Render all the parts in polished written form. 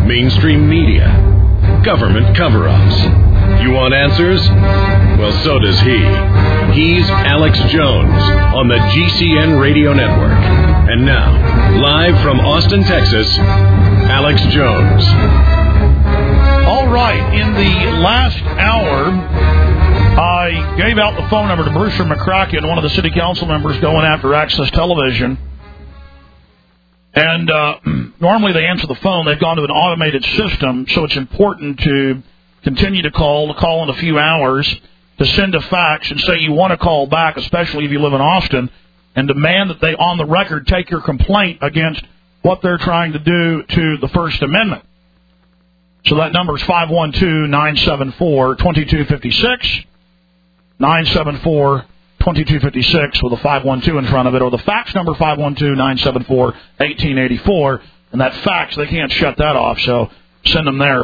mainstream media, government cover-ups. You want answers? Well, so does he. He's Alex Jones on the GCN Radio Network. And now, live from Austin, Texas, Alex Jones. All right, in the last hour, I gave out the phone number to Brewster McCracken, one of the city council members going after Access Television. And normally they answer the phone. They've gone to an automated system, so it's important to continue to call in a few hours, to send a fax and say you want to call back, especially if you live in Austin, and demand that they, on the record, take your complaint against what they're trying to do to the First Amendment. So that number is 512-974-2256, 974-2256 with a 512 in front of it, or the fax number 512-974-1884, and that fax, they can't shut that off, so send them there,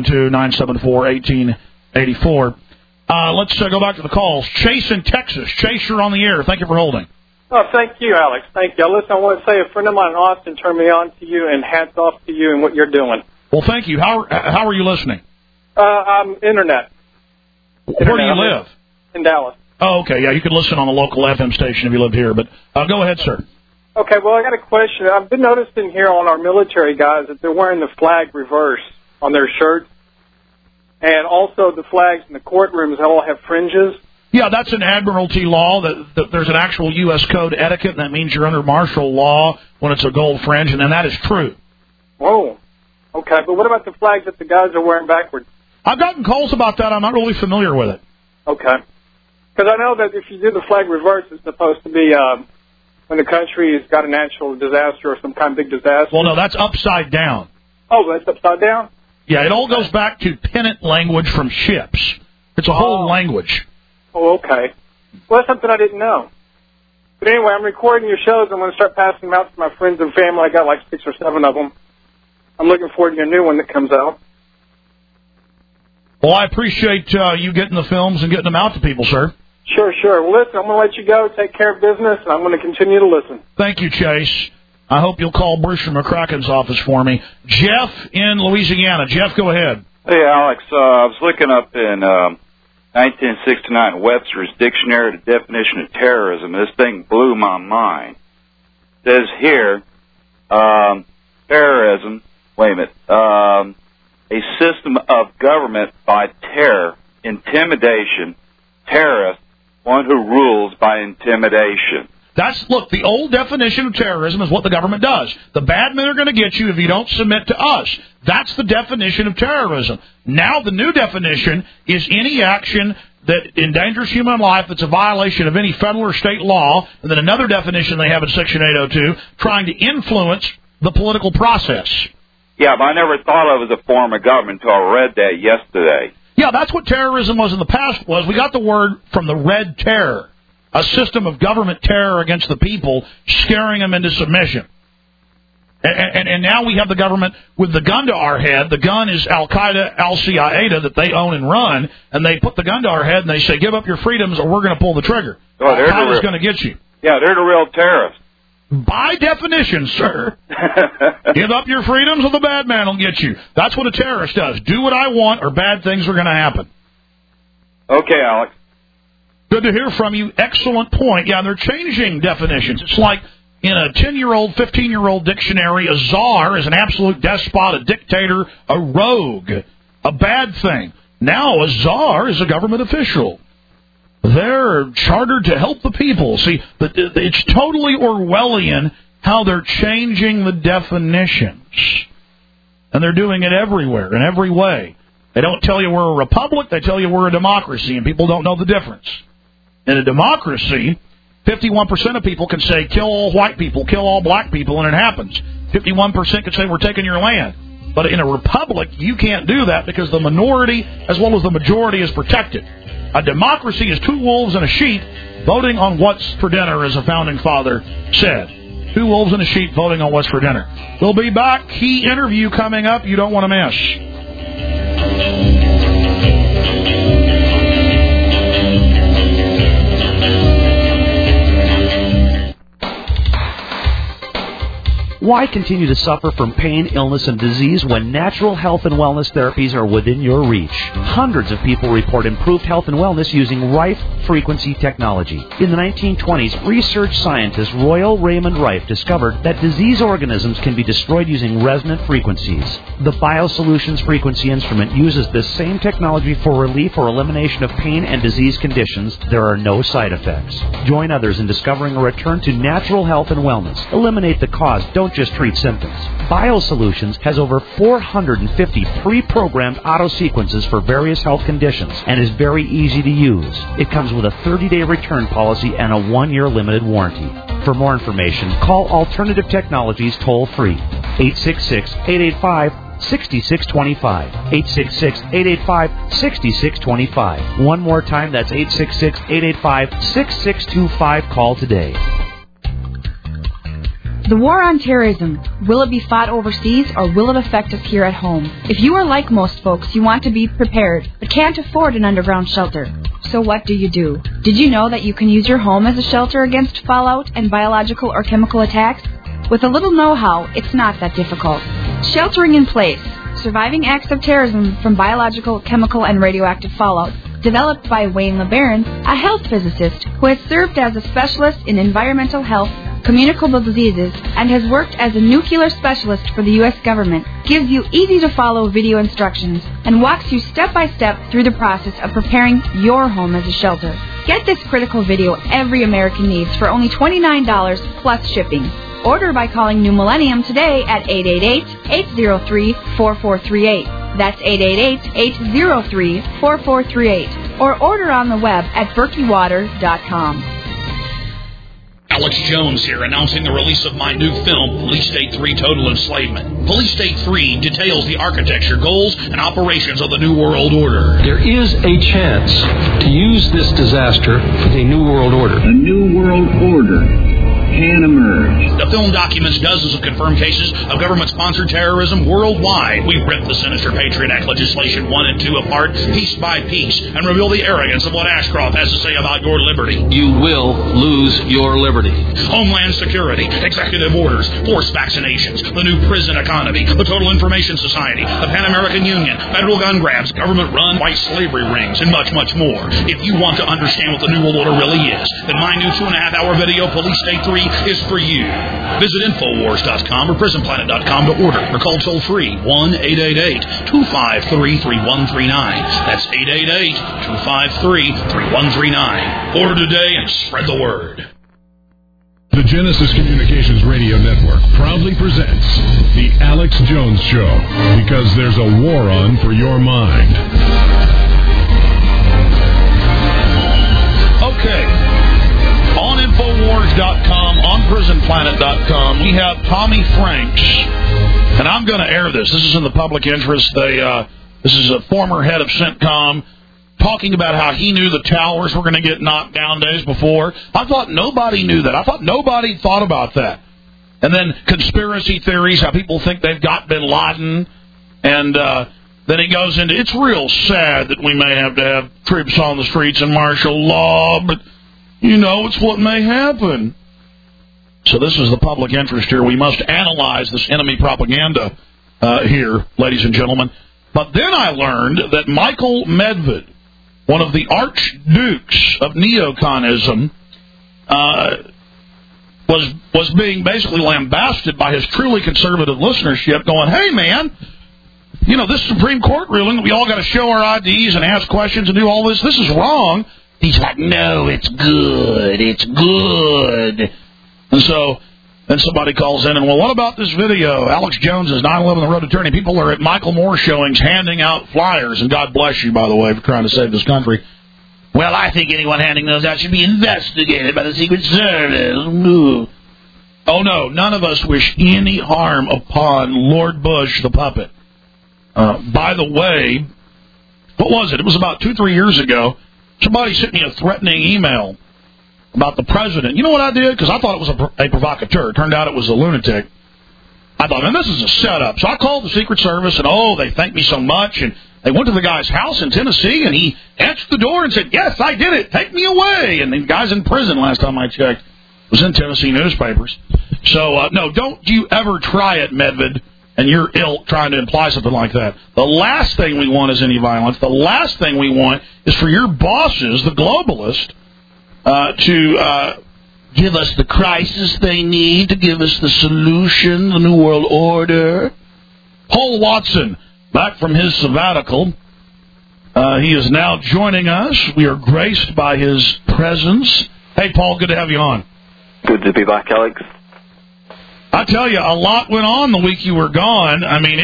512-974-1884. Let's go back to the calls. Chase in Texas. Chase, you're on the air. Thank you for holding. Oh, thank you, Alex. Thank you. Listen, I want to say a friend of mine in Austin turned me on to you, and hats off to you and what you're doing. Well, thank you. How are you listening? I'm internet. Where do you live? In Dallas. Oh, okay. Yeah, you could listen on a local FM station if you lived here. But go ahead, sir. Okay, well, I got a question. I've been noticing here on our military guys that they're wearing the flag reverse on their shirts. And also the flags in the courtrooms all have fringes. Yeah, that's an admiralty law. That there's an actual U.S. code etiquette, and that means you're under martial law when it's a gold fringe, and that is true. Whoa. Okay, but what about the flags that the guys are wearing backwards? I've gotten calls about that. I'm not really familiar with it. Okay. Because I know that if you do the flag reverse, it's supposed to be when the country has got a natural disaster or some kind of big disaster. Well, no, that's upside down. Oh, that's upside down? Yeah, it all goes back to pennant language from ships. It's a whole language. Oh, okay. Well, that's something I didn't know. But anyway, I'm recording your shows. I'm going to start passing them out to my friends and family. I got like 6 or 7 of them. I'm looking forward to your new one that comes out. Well, I appreciate you getting the films and getting them out to people, sir. Sure. Well, listen, I'm going to let you go. Take care of business, and I'm going to continue to listen. Thank you, Chase. I hope you'll call Brewster McCracken's office for me. Jeff in Louisiana. Jeff, go ahead. Hey, Alex. I was looking up in 1969 Webster's Dictionary, the definition of terrorism. This thing blew my mind. It says here, terrorism, a system of government by terror, intimidation, terrorist, one who rules by intimidation. Look, the old definition of terrorism is what the government does. The bad men are going to get you if you don't submit to us. That's the definition of terrorism. Now the new definition is any action that endangers human life that's a violation of any federal or state law, and then another definition they have in Section 802, trying to influence the political process. Yeah, but I never thought of it as a form of government until I read that yesterday. Yeah, that's what terrorism was in the past. We got the word from the Red Terror, a system of government terror against the people, scaring them into submission. And now we have the government with the gun to our head. The gun is Al-Qaeda, Al-Qaeda that they own and run, and they put the gun to our head and they say, give up your freedoms or we're going to pull the trigger. Oh, Al-Qaeda's going to get you. Yeah, they're the real terrorists. By definition, sir. Give up your freedoms or the bad man will get you. That's what a terrorist does. Do what I want or bad things are going to happen. Okay, Alex. Good to hear from you. Excellent point. Yeah, they're changing definitions. It's like in a 10-year-old, 15-year-old dictionary, a czar is an absolute despot, a dictator, a rogue, a bad thing. Now a czar is a government official. They're chartered to help the people. See, it's totally Orwellian how they're changing the definitions. And they're doing it everywhere, in every way. They don't tell you we're a republic, they tell you we're a democracy, and people don't know the difference. In a democracy, 51% of people can say, kill all white people, kill all black people, and it happens. 51% can say, we're taking your land. But in a republic, you can't do that because the minority as well as the majority is protected. A democracy is 2 wolves and a sheep voting on what's for dinner, as a founding father said. 2 wolves and a sheep voting on what's for dinner. We'll be back. Key interview coming up you don't want to miss. Why continue to suffer from pain, illness, and disease when natural health and wellness therapies are within your reach? Hundreds of people report improved health and wellness using Rife frequency technology. In the 1920s, research scientist Royal Raymond Rife discovered that disease organisms can be destroyed using resonant frequencies. The BioSolutions frequency instrument uses this same technology for relief or elimination of pain and disease conditions. There are no side effects. Join others in discovering a return to natural health and wellness. Eliminate the cause. Don't just treat symptoms. BioSolutions has over 450 pre-programmed auto sequences for various health conditions and is very easy to use. It comes with a 30-day return policy and a 1-year limited warranty. For more information, call Alternative Technologies toll-free, 866-885-6625, 866-885-6625. One more time, that's 866-885-6625. Call today. The war on terrorism, will it be fought overseas or will it affect us here at home? If you are like most folks, you want to be prepared, but can't afford an underground shelter. So what do? Did you know that you can use your home as a shelter against fallout and biological or chemical attacks? With a little know-how, it's not that difficult. Sheltering in place, surviving acts of terrorism from biological, chemical, and radioactive fallout, developed by Wayne LeBaron, a health physicist who has served as a specialist in environmental health, communicable diseases, and has worked as a nuclear specialist for the U.S. government, gives you easy-to-follow video instructions and walks you step-by-step through the process of preparing your home as a shelter. Get this critical video every American needs for only $29 plus shipping. Order by calling New Millennium today at 888-803-4438. That's 888-803-4438. Or order on the web at berkeywater.com. Alex Jones here, announcing the release of my new film, Police State 3 Total Enslavement. Police State 3 details the architecture, goals, and operations of the New World Order. There is a chance to use this disaster for the New World Order. A New World Order can emerge. The film documents dozens of confirmed cases of government-sponsored terrorism worldwide. We rip the sinister Patriot Act legislation 1 and 2 apart, piece by piece, and reveal the arrogance of what Ashcroft has to say about your liberty. You will lose your liberty. Homeland Security, executive orders, forced vaccinations, the new prison economy, the Total Information Society, the Pan American Union, federal gun grabs, government-run white slavery rings, and much, much more. If you want to understand what the New World Order really is, then my new 2.5-hour video, Police State 3, is for you. Visit Infowars.com or PrisonPlanet.com to order or call toll-free 1-888-253-3139. That's 888-253-3139. Order today and spread the word. The Genesis Communications Radio Network proudly presents The Alex Jones Show, because there's a war on for your mind. Okay. On Infowars.com, on PrisonPlanet.com, we have Tommy Franks, and I'm going to air this. This is in the public interest. This is a former head of CENTCOM talking about how he knew the towers were going to get knocked down days before. I thought nobody knew that. I thought nobody thought about that. And then conspiracy theories, how people think they've got bin Laden, and then he goes into, it's real sad that we may have to have troops on the streets and martial law, but you know, it's what may happen. So this is the public interest here. We must analyze this enemy propaganda here, ladies and gentlemen. But then I learned that Michael Medved, one of the archdukes of neoconism, was being basically lambasted by his truly conservative listenership, going, hey, man, you know, this Supreme Court ruling that we all got to show our IDs and ask questions and do all this, this is wrong. He's like, no, it's good. It's good. And so then somebody calls in and, well, what about this video? Alex Jones is 9/11 The Road Attorney. People are at Michael Moore showings handing out flyers, and God bless you, by the way, for trying to save this country. Well, I think anyone handing those out should be investigated by the Secret Service. Ooh. Oh, no, none of us wish any harm upon Lord Bush, the puppet. By the way, what was it? It was about 2-3 years ago. Somebody sent me a threatening email about the president. You know what I did? Because I thought it was a provocateur. It turned out it was a lunatic. I thought, man, this is a setup. So I called the Secret Service, and, they thanked me so much. And they went to the guy's house in Tennessee, and he answered the door and said, yes, I did it. Take me away. And the guy's in prison last time I checked. It was in Tennessee newspapers. So, no, don't you ever try it, Medved, and you're trying to imply something like that. The last thing we want is any violence. The last thing we want is for your bosses, the globalists, to give us the crisis they need, to give us the solution, the New World Order. Paul Watson, back from his sabbatical. He is now joining us. We are graced by his presence. Hey, Paul, good to have you on. Good to be back, Alex. I tell you, a lot went on the week you were gone. I mean,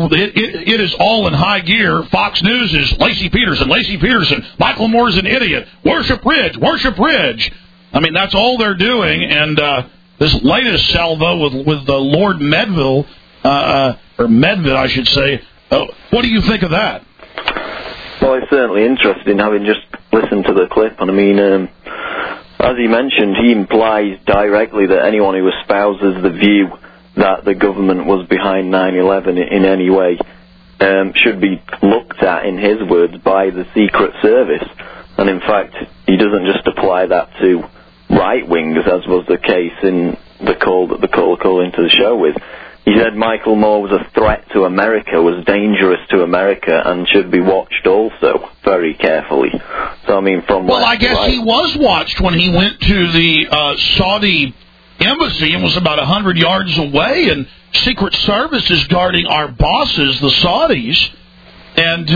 it is all in high gear. Fox News is Lacey Peterson. Michael Moore's an idiot. Worship Ridge. I mean, that's all they're doing. And this latest salvo with Lord Medville, or Medved, I should say. What do you think of that? Well, it's certainly interesting, having just listened to the clip. And I mean, as he mentioned, he implies directly that anyone who espouses the view that the government was behind 9/11 in any way should be looked at, in his words, by the Secret Service. And in fact, he doesn't just apply that to right-wingers, as was the case in the call that the caller called into the show with. He said Michael Moore was a threat to America, was dangerous to America, and should be watched also very carefully. So, I mean, from... Well, I guess he was watched when he went to the Saudi embassy and was about 100 yards away, and Secret Service is guarding our bosses, the Saudis, and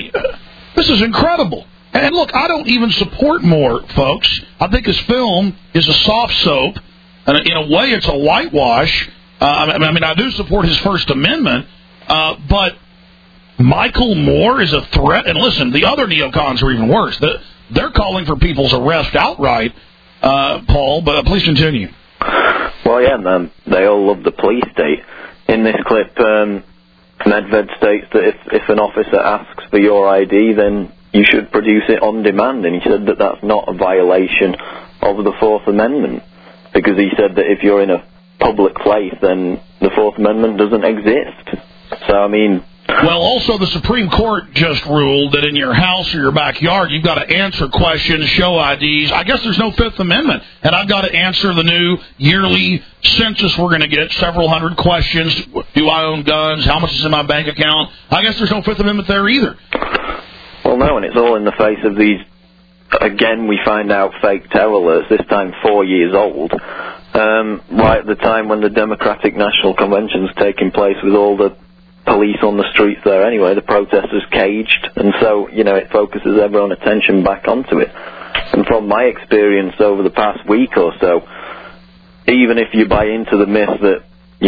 this is incredible. And look, I don't even support Moore, folks. I think his film is a soft soap, and in a way it's a whitewash. I mean, I do support his First Amendment, but Michael Moore is a threat. And listen, the other neocons are even worse. They're calling for people's arrest outright, Paul, but please continue. Well, yeah, they all love the police state. In this clip, Medved states that if an officer asks for your ID, then you should produce it on demand. And he said that that's not a violation of the Fourth Amendment, because he said that if you're in a public place, then the Fourth Amendment doesn't exist. So, I mean... Well, also the Supreme Court just ruled that in your house or your backyard, you've got to answer questions, show IDs. I guess there's no Fifth Amendment. And I've got to answer the new yearly census we're going to get, several hundred questions. Do I own guns? How much is in my bank account? I guess there's no Fifth Amendment there either. Well, no, and it's all in the face of these, again, we find out fake terror alerts, this time 4 years old. Right at the time when the Democratic National Convention's taking place, with all the police on the streets there anyway, the protesters caged, and so, it focuses everyone's attention back onto it. And from my experience over the past week or so, even if you buy into the myth that,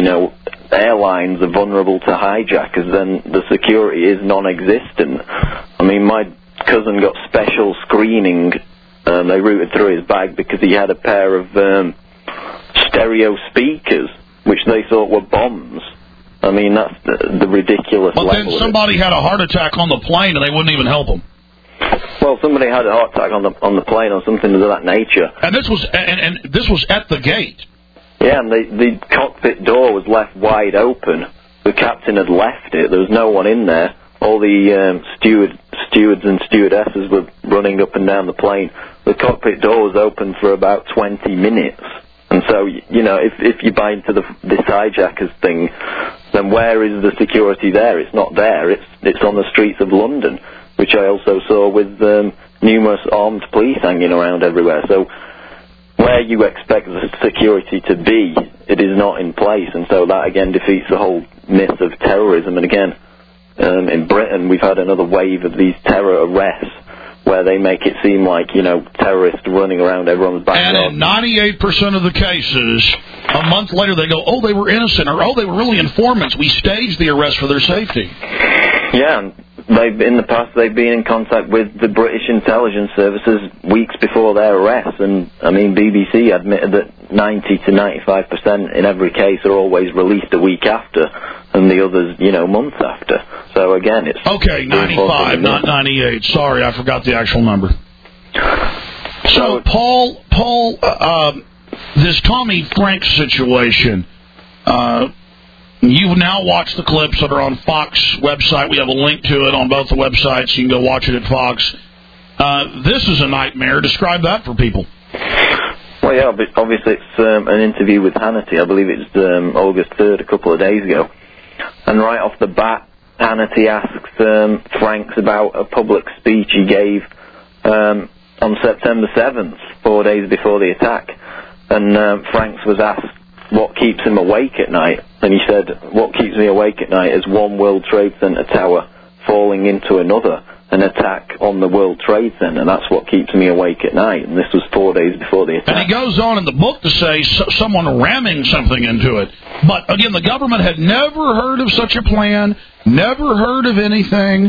airlines are vulnerable to hijackers, then the security is non-existent. I mean, my cousin got special screening, they routed through his bag because he had a pair of stereo speakers, which they thought were bombs. I mean, that's the ridiculous level. But then somebody had a heart attack on the plane and they wouldn't even help him. Well, somebody had a heart attack on the plane or something of that nature. And this was at the gate. Yeah, and the cockpit door was left wide open. The captain had left it. There was no one in there. All the stewards and stewardesses were running up and down the plane. The cockpit door was open for about 20 minutes. And so, if you buy into this hijackers thing, then where is the security there? It's not there. It's on the streets of London, which I also saw with numerous armed police hanging around everywhere. So where you expect the security to be, it is not in place. And so that, again, defeats the whole myth of terrorism. And again, in Britain, we've had another wave of these terror arrests, where they make it seem like, terrorists running around everyone's backyard. And in 98% of the cases, a month later they go, oh, they were innocent, or oh, they were really informants. We staged the arrest for their safety. Yeah, and in the past they've been in contact with the British intelligence services weeks before their arrest. And, I mean, BBC admitted that 90 to 95% in every case are always released a week after, and the others, months after. So again, it's... Okay, 95, not 98. Sorry, I forgot the actual number. So, Paul, this Tommy Franks situation, you've now watched the clips that are on Fox website. We have a link to it on both the websites. You can go watch it at Fox. This is a nightmare. Describe that for people. Well, Well, yeah, obviously it's an interview with Hannity. I believe it's August 3rd, a couple of days ago. And right off the bat, Hannity asks Franks about a public speech he gave on September 7th, 4 days before the attack. And Franks was asked what keeps him awake at night. And he said, what keeps me awake at night is one World Trade Center tower falling into another, an attack on the World Trade Center. That's what keeps me awake at night. And this was 4 days before the attack. And he goes on in the book to say someone ramming something into it. But, again, the government had never heard of such a plan, never heard of anything.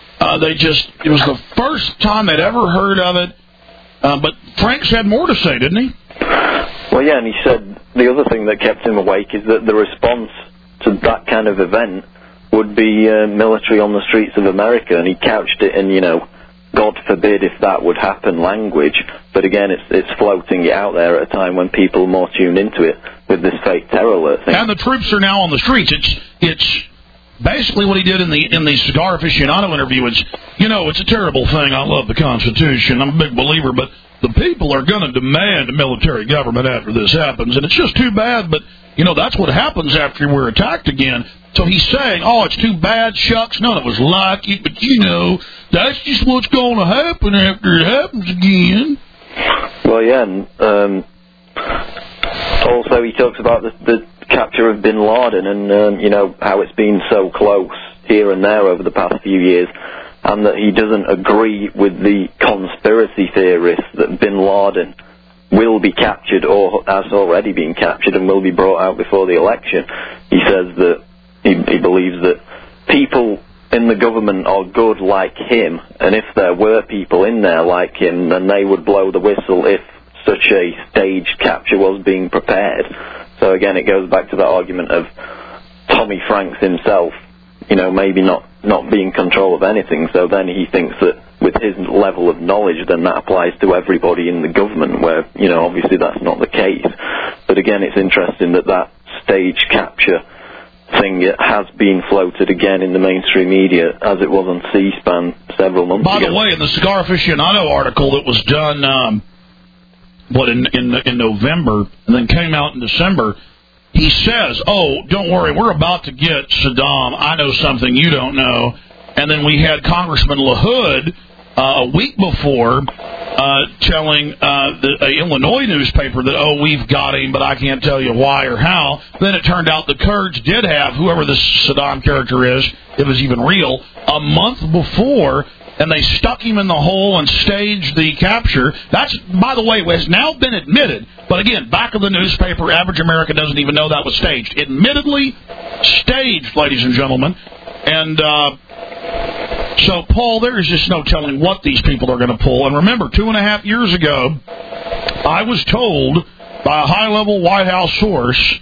It was the first time they'd ever heard of it. But Franks had more to say, didn't he? Well, yeah, and he said the other thing that kept him awake is that the response to that kind of event would be military on the streets of America, and he couched it in, God forbid if that would happen language. But again, it's floating it out there at a time when people are more tuned into it with this fake terror alert thing. And the troops are now on the streets. It's basically what he did in the Cigar Aficionado interview. It's a terrible thing. I love the Constitution. I'm a big believer, but the people are going to demand a military government after this happens, and it's just too bad, but, that's what happens after we're attacked again. So he's saying, it's too bad, shucks, none of us like it, but, that's just what's going to happen after it happens again. Well, yeah, and also he talks about the capture of Bin Laden and, how it's been so close here and there over the past few years, and that he doesn't agree with the conspiracy theorists that Bin Laden will be captured or has already been captured and will be brought out before the election. He says that he believes that people in the government are good like him, and if there were people in there like him, then they would blow the whistle if such a staged capture was being prepared. So again, it goes back to that argument of Tommy Franks himself, maybe not being in control of anything. So then he thinks that with his level of knowledge, then that applies to everybody in the government, where, obviously that's not the case. But again, it's interesting that stage capture thing has been floated again in the mainstream media, as it was on C-SPAN several months ago. By the way, in the Cigar Aficionado article that was done, in November, and then came out in December, he says, don't worry, we're about to get Saddam. I know something you don't know. And then we had Congressman LaHood a week before telling the Illinois newspaper that, we've got him, but I can't tell you why or how. Then it turned out the Kurds did have, whoever this Saddam character is, if it was even real, a month before, and they stuck him in the hole and staged the capture. That's, by the way, has now been admitted. But again, back of the newspaper, average American doesn't even know that was staged. Admittedly staged, ladies and gentlemen. And so, Paul, there is just no telling what these people are going to pull. And remember, 2.5 years ago, I was told by a high-level White House source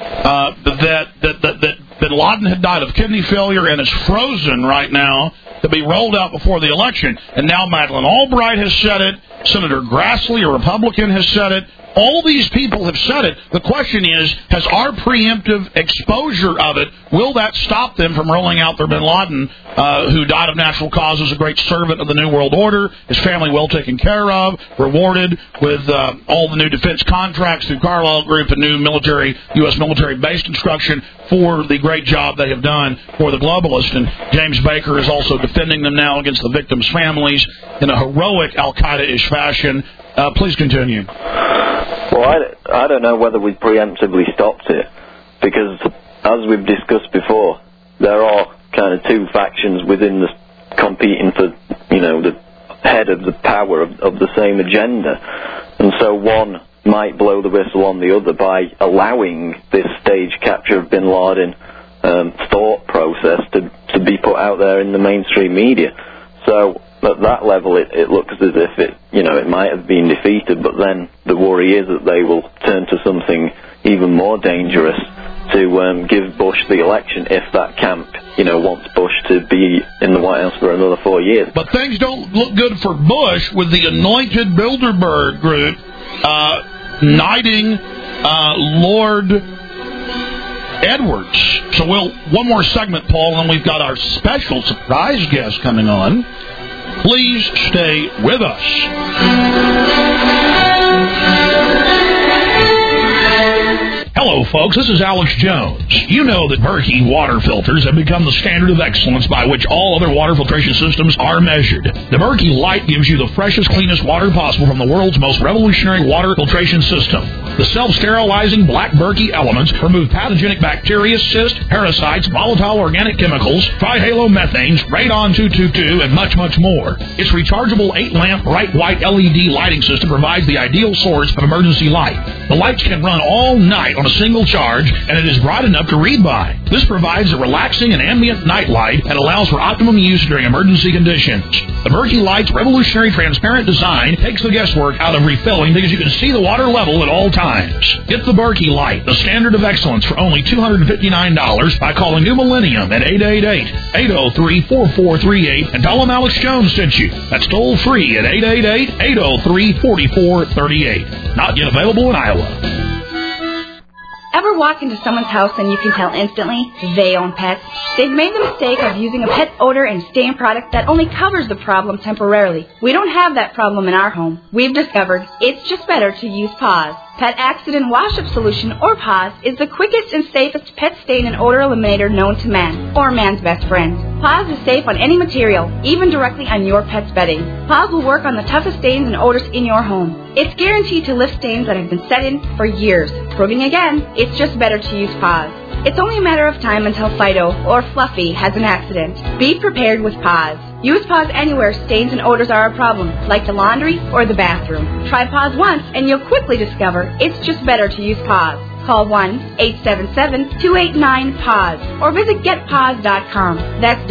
that Bin Laden had died of kidney failure and is frozen right now to be rolled out before the election. And now Madeleine Albright has said it. Senator Grassley, a Republican, has said it. All these people have said it. The question is, has our preemptive exposure of it, will that stop them from rolling out their Bin Laden, who died of natural causes, a great servant of the New World Order, his family well taken care of, rewarded with all the new defense contracts through Carlyle Group and new U.S. military base construction for the great job they have done for the globalists. And James Baker is also defending them now against the victims' families in a heroic Al-Qaeda-ish fashion. Please continue. Well, I don't know whether we preemptively stopped it, because as we've discussed before, there are kind of two factions within the competing for, the head of the power of the same agenda. And so one might blow the whistle on the other by allowing this stage capture of Bin Laden thought process to be put out there in the mainstream media. So at that level, it looks as if it might have been defeated, but then the worry is that they will turn to something even more dangerous to give Bush the election if that camp, wants Bush to be in the White House for another 4 years. But things don't look good for Bush with the anointed Bilderberg group knighting Lord Edwards. So one more segment, Paul, and then we've got our special surprise guest coming on. Please stay with us. Hello, folks. This is Alex Jones. You know that Berkey water filters have become the standard of excellence by which all other water filtration systems are measured. The Berkey Light gives you the freshest, cleanest water possible from the world's most revolutionary water filtration system. The self-sterilizing black Berkey elements remove pathogenic bacteria, cysts, parasites, volatile organic chemicals, trihalomethanes, radon 222, and much, much more. Its rechargeable 8-lamp bright white LED lighting system provides the ideal source of emergency light. The lights can run all night on a single charge, and it is bright enough to read by. This provides a relaxing and ambient night light and allows for optimum use during emergency conditions. The Berkey Light's revolutionary transparent design takes the guesswork out of refilling because you can see the water level at all times. Get the Berkey Light, the standard of excellence, for only $259 by calling New Millennium at 888-803-4438 and tell them Alex Jones sent you. That's toll free at 888-803-4438. Not yet available in Iowa. Ever walk into someone's house and you can tell instantly they own pets? They've made the mistake of using a pet odor and stain product that only covers the problem temporarily. We don't have that problem in our home. We've discovered it's just better to use Paws. Pet Accident Wash-Up Solution, or Paws, is the quickest and safest pet stain and odor eliminator known to man, or man's best friend. Paws is safe on any material, even directly on your pet's bedding. Paws will work on the toughest stains and odors in your home. It's guaranteed to lift stains that have been set in for years, proving again, it's just better to use Paws. It's only a matter of time until Fido, or Fluffy, has an accident. Be prepared with Paws. Use Paws anywhere stains and odors are a problem, like the laundry or the bathroom. Try Paws once, and you'll quickly discover it's just better to use Paws. Call 1-877-289-PAWS or visit GetPaws.com. That's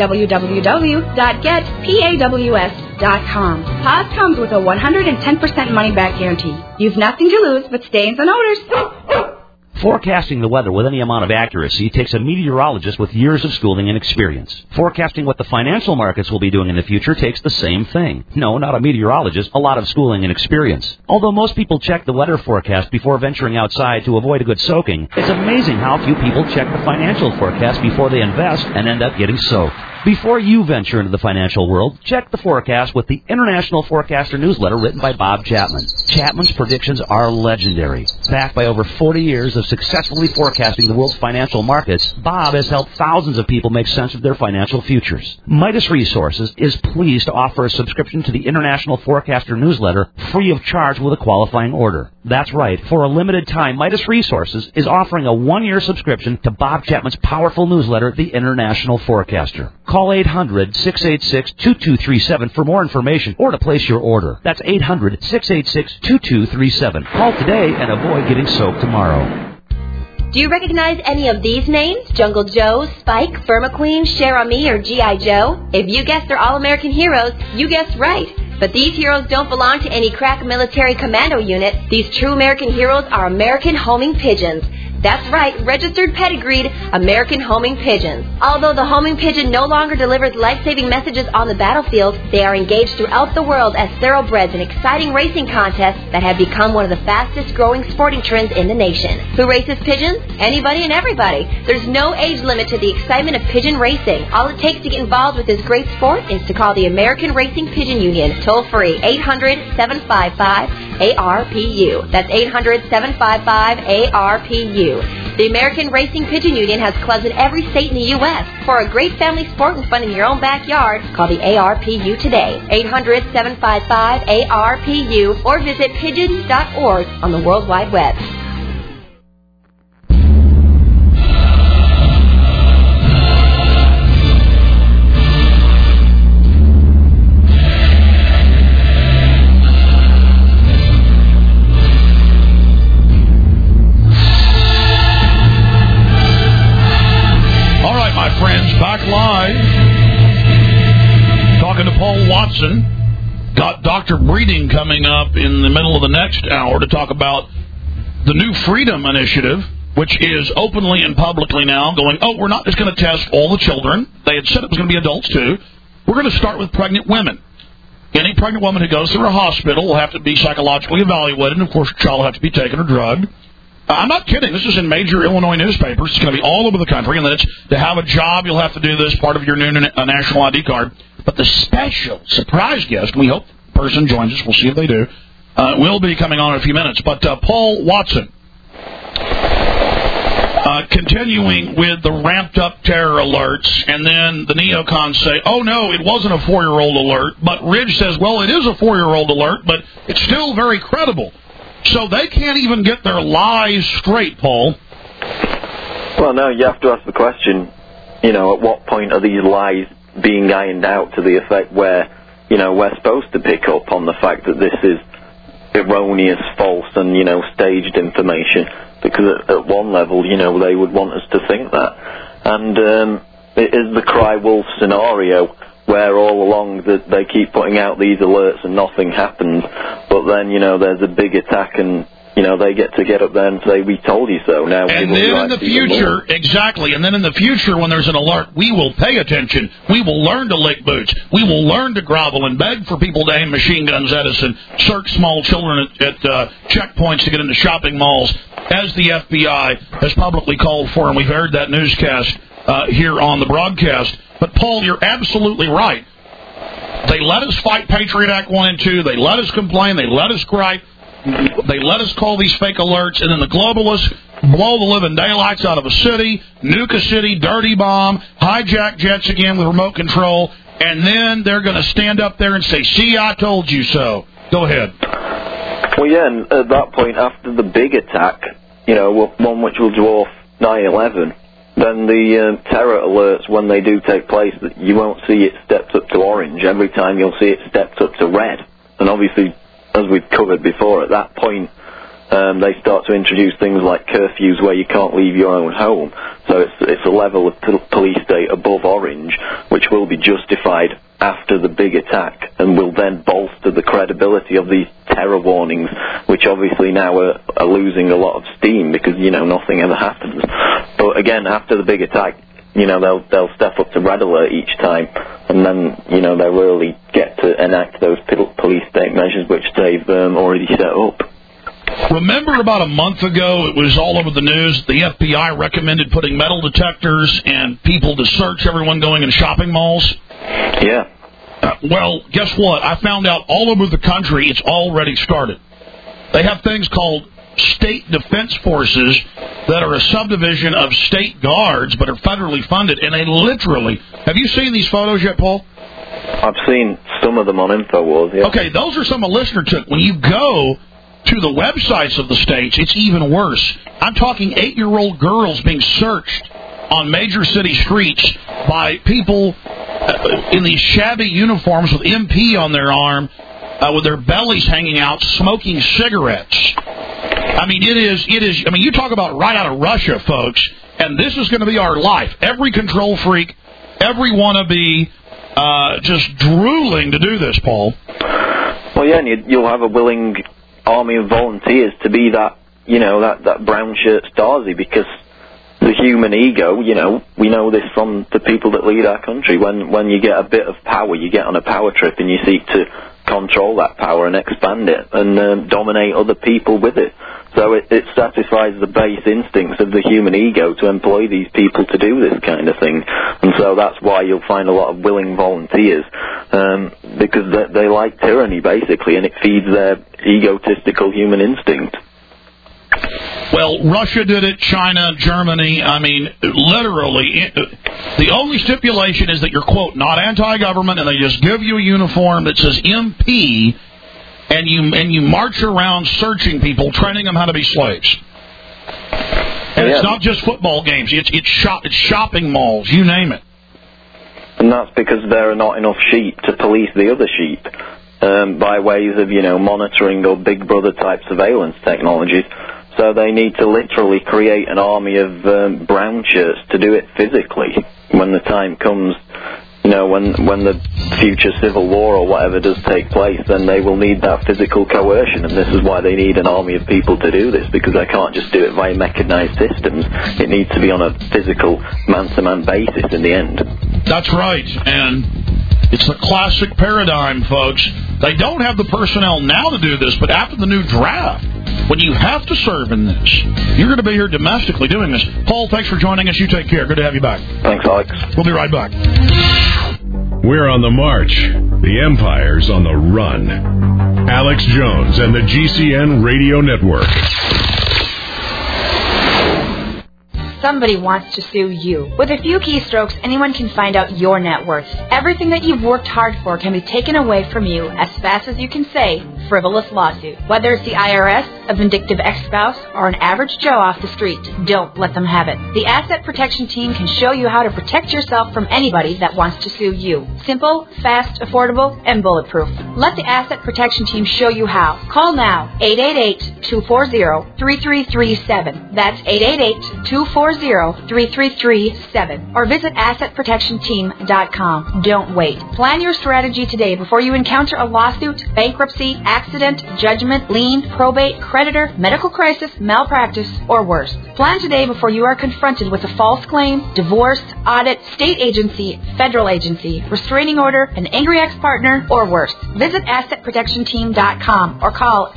www.getpaws.com. Paws comes with a 110% money-back guarantee. You've nothing to lose but stains and odors. Forecasting the weather with any amount of accuracy takes a meteorologist with years of schooling and experience. Forecasting what the financial markets will be doing in the future takes the same thing. No, not a meteorologist, a lot of schooling and experience. Although most people check the weather forecast before venturing outside to avoid a good soaking, it's amazing how few people check the financial forecast before they invest and end up getting soaked. Before you venture into the financial world, check the forecast with the International Forecaster newsletter written by Bob Chapman. Chapman's predictions are legendary. Backed by over 40 years of successfully forecasting the world's financial markets, Bob has helped thousands of people make sense of their financial futures. Midas Resources is pleased to offer a subscription to the International Forecaster newsletter free of charge with a qualifying order. That's right. For a limited time, Midas Resources is offering a 1-year subscription to Bob Chapman's powerful newsletter, The International Forecaster. Call 800-686-2237 for more information or to place your order. That's 800-686-2237. Call today and avoid getting soaked tomorrow. Do you recognize any of these names? Jungle Joe, Spike, Firma-Queen, Cher Ami, or G.I. Joe? If you guessed they're all-American heroes, you guessed right. But these heroes don't belong to any crack military commando unit. These true American heroes are American homing pigeons. That's right, registered pedigreed American homing pigeons. Although the homing pigeon no longer delivers life-saving messages on the battlefield, they are engaged throughout the world as thoroughbreds in exciting racing contests that have become one of the fastest-growing sporting trends in the nation. Who races pigeons? Anybody and everybody. There's no age limit to the excitement of pigeon racing. All it takes to get involved with this great sport is to call the American Racing Pigeon Union, toll-free, 800-755-ARPU. That's 800-755-ARPU. The American Racing Pigeon Union has clubs in every state in the U.S. For a great family sport and fun in your own backyard, call the ARPU today, 800-755-ARPU, or visit pigeons.org on the World Wide Web. Back live, talking to Paul Watson. Got Dr. Breeding coming up in the middle of the next hour to talk about the new Freedom Initiative, which is openly and publicly now going, we're not just going to test all the children. They had said it was going to be adults, too. We're going to start with pregnant women. Any pregnant woman who goes through a hospital will have to be psychologically evaluated, and, of course, the child will have to be taken or drugged. I'm not kidding. This is in major Illinois newspapers. It's going to be all over the country. And then it's to have a job, you'll have to do this, part of your new national ID card. But the special surprise guest, we hope the person joins us. We'll see if they do. Will be coming on in a few minutes. But Paul Watson. continuing with the ramped-up terror alerts, and then the neocons say, oh, no, it wasn't a 4-year-old alert, but Ridge says, well, it is a 4-year-old alert, but it's still very credible. So they can't even get their lies straight, Paul. Well, no, you have to ask the question, at what point are these lies being ironed out to the effect where, we're supposed to pick up on the fact that this is erroneous, false, and, staged information, because at one level, they would want us to think that. And it is the cry wolf scenario, where all along they keep putting out these alerts and nothing happens, but then, there's a big attack and, they get up there and say, we told you so. Now, and then in the future, exactly, and then in the future when there's an alert, we will pay attention. We will learn to lick boots. We will learn to grovel and beg for people to aim machine guns at us and search small children at checkpoints to get into shopping malls, as the FBI has publicly called for, and we've aired that newscast here on the broadcast. But, Paul, you're absolutely right. They let us fight Patriot Act 1 and 2. They let us complain. They let us gripe. They let us call these fake alerts, and then the globalists blow the living daylights out of a city, nuke a city, dirty bomb, hijack jets again with remote control, and then they're going to stand up there and say, see, I told you so. Go ahead. Well, yeah, and at that point, after the big attack, one which will dwarf 9/11, then the terror alerts, when they do take place, you won't see it stepped up to orange. Every time you'll see it stepped up to red. And obviously, as we've covered before, at that point, they start to introduce things like curfews where you can't leave your own home. So it's a level of police state above orange, which will be justified after the big attack and will then bolster the credibility of these terror warnings, which obviously now are losing a lot of steam because, nothing ever happens. But again, after the big attack, they'll step up to red alert each time, and then, they'll really get to enact those police state measures which they've already set up. Remember about a month ago, it was all over the news, the FBI recommended putting metal detectors and people to search everyone going in shopping malls? Yeah. Well, guess what? I found out all over the country it's already started. They have things called state defense forces that are a subdivision of state guards but are federally funded, and they literally... Have you seen these photos yet, Paul? I've seen some of them on InfoWars, yeah. Okay, those are some a listener took. When you go to the websites of the states, it's even worse. I'm talking 8-year-old girls being searched on major city streets by people in these shabby uniforms with MP on their arm, with their bellies hanging out, smoking cigarettes. I mean, it is, you talk about right out of Russia, folks, and this is going to be our life. Every control freak, every wannabe, just drooling to do this, Paul. Well, yeah, and you'll have a willing army of volunteers to be that, that brown shirt Stasi, because the human ego, we know this from the people that lead our country. When you get a bit of power, you get on a power trip and you seek to control that power and expand it and dominate other people with it. So it satisfies the base instincts of the human ego to employ these people to do this kind of thing. And so that's why you'll find a lot of willing volunteers, because they like tyranny, basically, and it feeds their egotistical human instinct. Well, Russia did it, China, Germany. I mean, literally, the only stipulation is that you're, quote, not anti-government, and they just give you a uniform that says MP, and you march around searching people, training them how to be slaves. And it's not just football games. It's shopping malls, you name it. And that's because there are not enough sheep to police the other sheep by ways of, monitoring or Big Brother type surveillance technologies. So they need to literally create an army of brown shirts to do it physically when the time comes. When the future civil war or whatever does take place, then they will need that physical coercion, and this is why they need an army of people to do this, because they can't just do it via mechanized systems. It needs to be on a physical, man-to-man basis in the end. That's right, and it's the classic paradigm, folks. They don't have the personnel now to do this, but after the new draft, when you have to serve in this, you're going to be here domestically doing this. Paul, thanks for joining us. You take care. Good to have you back. Thanks, Alex. We'll be right back. We're on the march. The Empire's on the run. Alex Jones and the GCN Radio Network. somebody wants to sue you. With a few keystrokes, anyone can find out your net worth. Everything that you've worked hard for can be taken away from you as fast as you can say, frivolous lawsuit. Whether it's the IRS, a vindictive ex-spouse, or an average Joe off the street, don't let them have it. The Asset Protection Team can show you how to protect yourself from anybody that wants to sue you. Simple, fast, affordable, and bulletproof. Let the Asset Protection Team show you how. Call now, 888-240-3337. That's 888-240-3337. Or visit AssetProtectionTeam.com. Don't wait. Plan your strategy today before you encounter a lawsuit, bankruptcy, accident, judgment, lien, probate, creditor, medical crisis, malpractice, or worse. Plan today before you are confronted with a false claim, divorce, audit, state agency, federal agency, restraining order, an angry ex-partner, or worse. Visit AssetProtectionTeam.com or call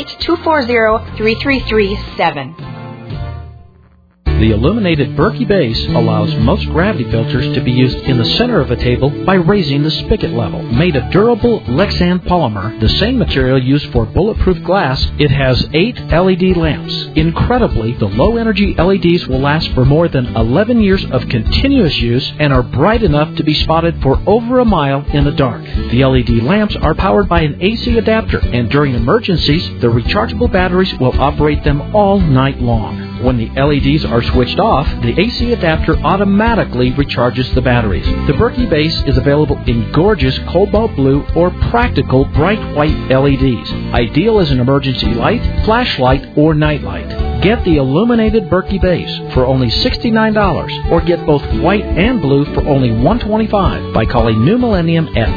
888-240-3337. The illuminated Berkey base allows most gravity filters to be used in the center of a table by raising the spigot level. Made of durable Lexan polymer, the same material used for bulletproof glass, it has 8 LED lamps. Incredibly, the low-energy LEDs will last for more than 11 years of continuous use and are bright enough to be spotted for over a mile in the dark. The LED lamps are powered by an AC adapter, and during emergencies, the rechargeable batteries will operate them all night long. When the LEDs are switched off, the AC adapter automatically recharges the batteries. The Berkey base is available in gorgeous cobalt blue or practical bright white LEDs, ideal as an emergency light, flashlight, or nightlight. Get the illuminated Berkey base for only $69, or get both white and blue for only $125 by calling New Millennium at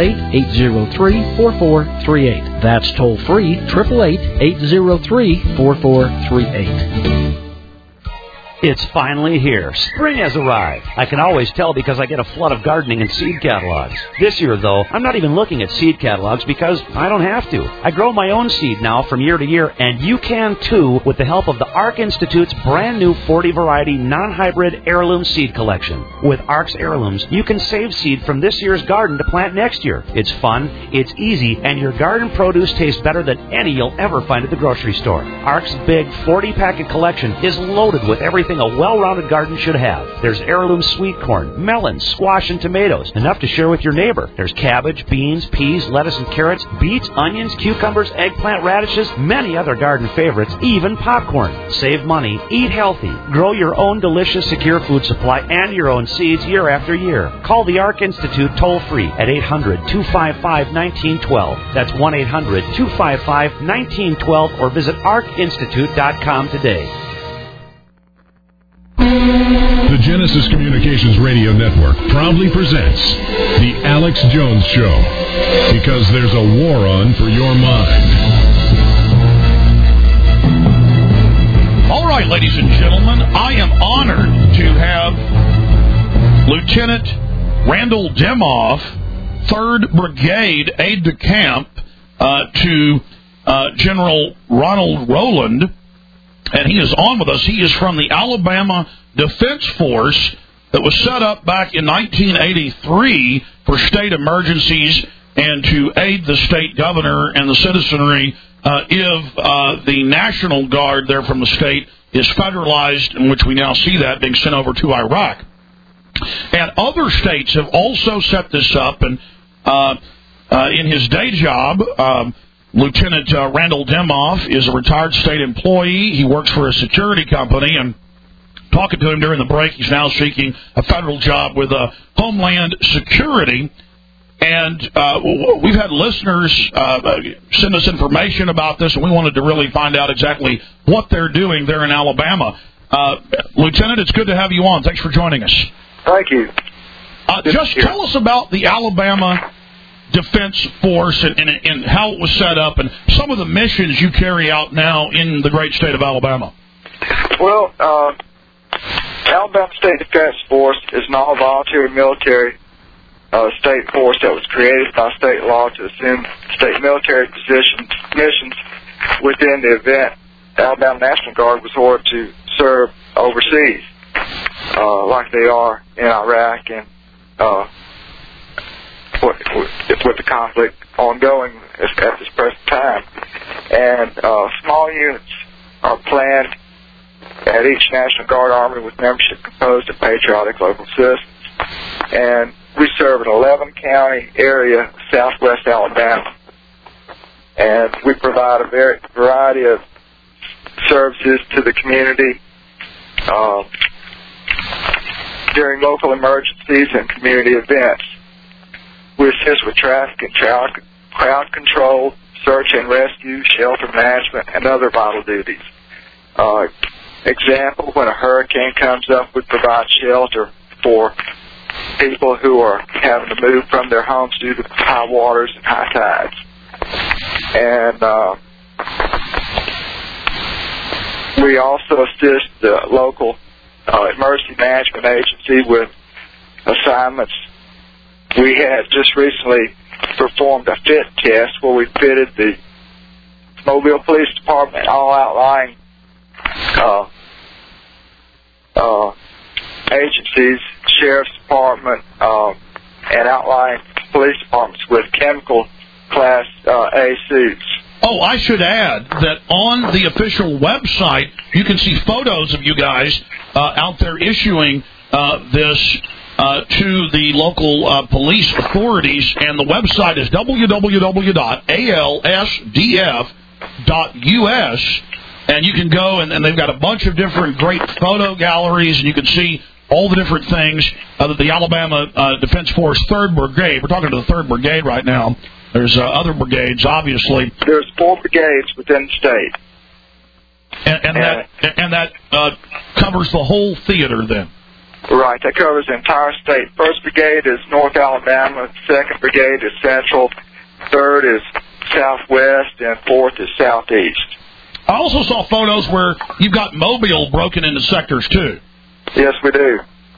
888-803-4438. That's toll free, 888-803-4438. It's finally here. Spring has arrived. I can always tell because I get a flood of gardening and seed catalogs. This year, though, I'm not even looking at seed catalogs because I don't have to. I grow my own seed now from year to year, and you can too with the help of the ARC Institute's brand new 40-variety non-hybrid heirloom seed collection. With ARC's heirlooms, you can save seed from this year's garden to plant next year. It's fun, it's easy, and your garden produce tastes better than any you'll ever find at the grocery store. ARC's big 40-packet collection is loaded with everything a well-rounded garden should have. There's heirloom sweet corn, melons, squash, and tomatoes, enough to share with your neighbor. There's cabbage, beans, peas, lettuce, and carrots, beets, onions, cucumbers, eggplant, radishes, many other garden favorites, even popcorn. Save money, eat healthy, grow your own delicious, secure food supply and your own seeds year after year. Call the ARC Institute toll-free at 800-255-1912. That's 1-800-255-1912, or visit ARCInstitute.com today. The Genesis Communications Radio Network proudly presents The Alex Jones Show, because there's a war on for your mind. All right, ladies and gentlemen, I am honored to have Lieutenant Randall Demoff, 3rd Brigade aide-de-camp to General Ronald Rowland, and he is on with us. He is from the Alabama Defense Force that was set up back in 1983 for state emergencies and to aid the state governor and the citizenry if the National Guard there from the state is federalized, in which we now see that being sent over to Iraq. And other states have also set this up, and in his day job, Lieutenant Randall Demoff is a retired state employee. He works for a security company, and talking to him during the break, he's now seeking a federal job with Homeland Security. And we've had listeners send us information about this, and we wanted to really find out exactly what they're doing there in Alabama. Lieutenant, it's good to have you on. Thanks for joining us. Thank you. Just tell us about the Alabama Defense Force and how it was set up and some of the missions you carry out now in the great state of Alabama. Well, Alabama State Defense Force is an all-volunteer military state force that was created by state law to assume state military missions within the event the Alabama National Guard was ordered to serve overseas, like they are in Iraq and with the conflict ongoing at this present time. And small units are planned at each National Guard Army with membership composed of patriotic local citizens. And we serve an 11-county area of southwest Alabama. And we provide a variety of services to the community during local emergencies and community events. We assist with traffic and crowd control, search and rescue, shelter management, and other vital duties. Example, when a hurricane comes up, we provide shelter for people who are having to move from their homes due to high waters and high tides. And we also assist the local emergency management agency with assignments. We had just recently performed a fit test where we fitted the Mobile Police Department, all outlying agencies, Sheriff's Department, and outlying police departments with chemical Class A suits. Oh, I should add that on the official website, you can see photos of you guys out there issuing this to the local police authorities, and the website is www.alsdf.us, and you can go, and they've got a bunch of different great photo galleries, and you can see all the different things that the Alabama Defense Force 3rd Brigade, we're talking to the 3rd Brigade right now, there's other brigades, obviously. There's 4 brigades within the state. And that covers the whole theater then? Right, that covers the entire state. 1st Brigade is North Alabama, 2nd Brigade is Central, 3rd is Southwest, and 4th is Southeast. I also saw photos where you've got Mobile broken into sectors, too. Yes, we do.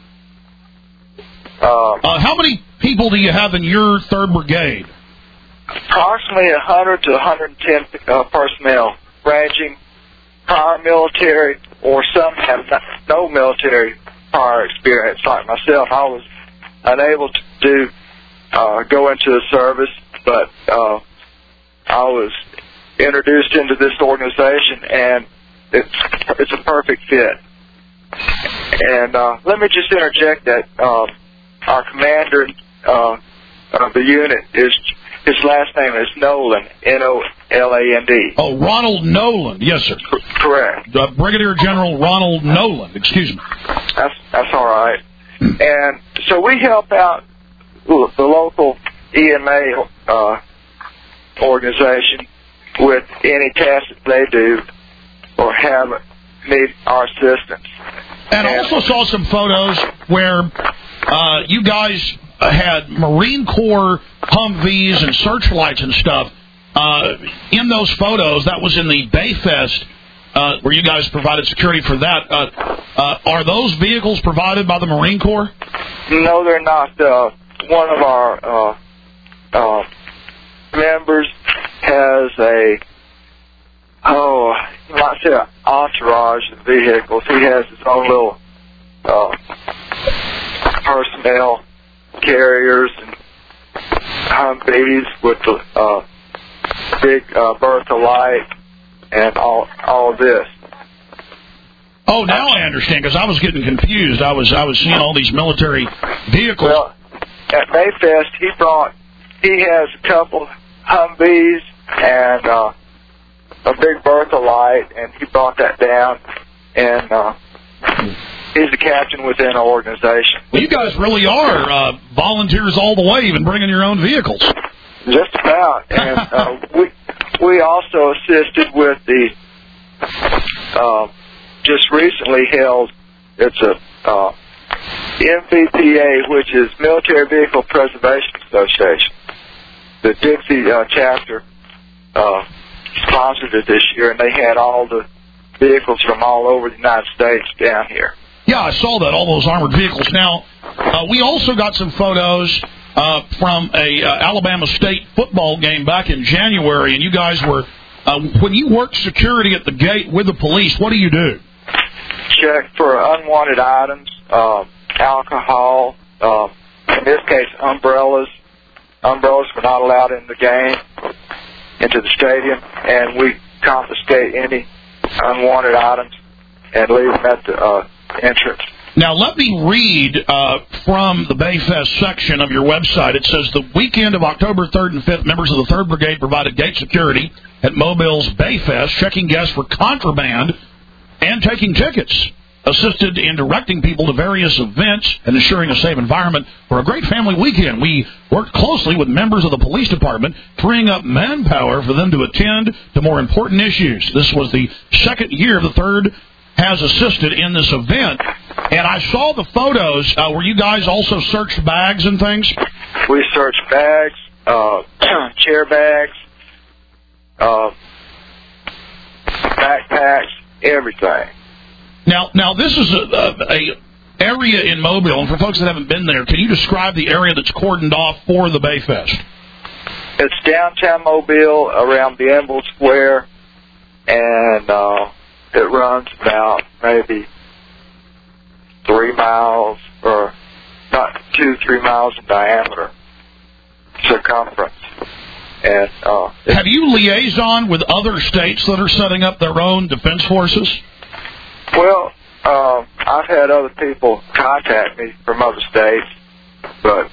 How many people do you have in your 3rd Brigade? Approximately 100 to 110 personnel, ranging prior military, or some have no military prior experience. Like myself, I was unable to go into the service, but I was introduced into this organization, and it's a perfect fit. And let me just interject that our commander of the unit his last name is Noland, Noland. Oh, Ronald Noland, yes, sir. Correct. Brigadier General Ronald Noland, excuse me. That's all right. And so we help out the local EMA organization with any tasks that they do or need our assistance. And I also saw some photos where you guys had Marine Corps Humvees and searchlights and stuff. In those photos, that was in the Bayfest, where you guys provided security for that. Are those vehicles provided by the Marine Corps? No, they're not. One of our members has you might say an entourage of vehicles. He has his own little personnel carriers and Humvees with the big Bertha light and all of this. Oh, now I understand, because I was getting confused. I was seeing all these military vehicles. Well, at Mayfest, he has a couple Humvees and a big Bertha light, and he brought that down, and he's the captain within our organization. Well, you guys really are volunteers all the way, even bringing your own vehicles. Just about. And we also assisted with the just recently held, it's a MVPA, which is Military Vehicle Preservation Association. The Dixie chapter sponsored it this year, and they had all the vehicles from all over the United States down here. Yeah, I saw that, all those armored vehicles. Now, we also got some photos from a Alabama State football game back in January, and you guys were, when you work security at the gate with the police, what do you do? Check for unwanted items, alcohol, in this case, umbrellas. Umbrellas were not allowed in the game, into the stadium, and we confiscate any unwanted items and leave them at the entrance. Now, let me read from the Bayfest section of your website. It says, the weekend of October 3rd and 5th, members of the 3rd Brigade provided gate security at Mobile's Bayfest, checking guests for contraband and taking tickets, assisted in directing people to various events and ensuring a safe environment for a great family weekend. We worked closely with members of the police department, freeing up manpower for them to attend to more important issues. This was the second year the 3rd has assisted in this event. And I saw the photos where you guys also searched bags and things. We searched bags, chair bags, backpacks, everything. Now this is a area in Mobile, and for folks that haven't been there, can you describe the area that's cordoned off for the Bayfest? It's downtown Mobile, around Bienville Square, and it runs about maybe 3 miles, or not 2-3 miles in diameter, circumference. And have you liaisoned with other states that are setting up their own defense forces? Well, I've had other people contact me from other states, but